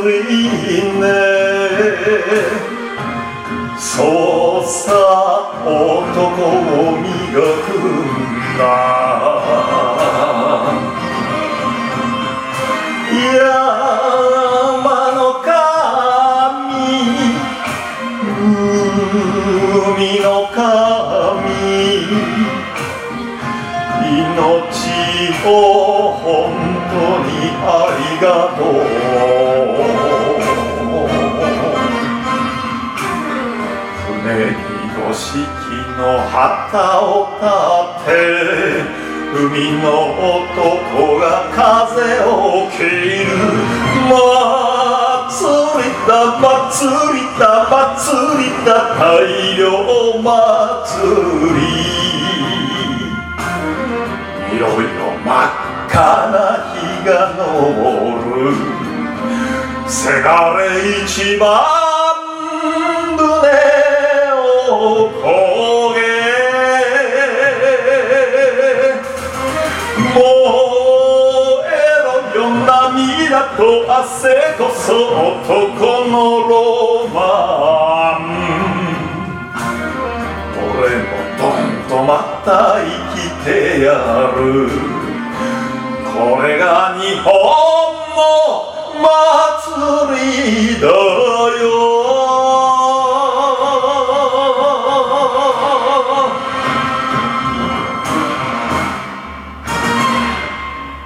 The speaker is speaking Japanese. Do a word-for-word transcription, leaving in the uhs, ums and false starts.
りね。そうさ男を磨くんだ。山の神、海の神、命を本当にありがとう。船に五色の旗を立て、海の男が風を切る。祭りだ祭りだ祭りだ大漁祭り。いろいろ真っ赤な日が昇る。せがれ一番船をこげ。燃えろよ涙と汗こそ男のロマン。俺もどんとまた生きてやる。これが日本の祭りだよ。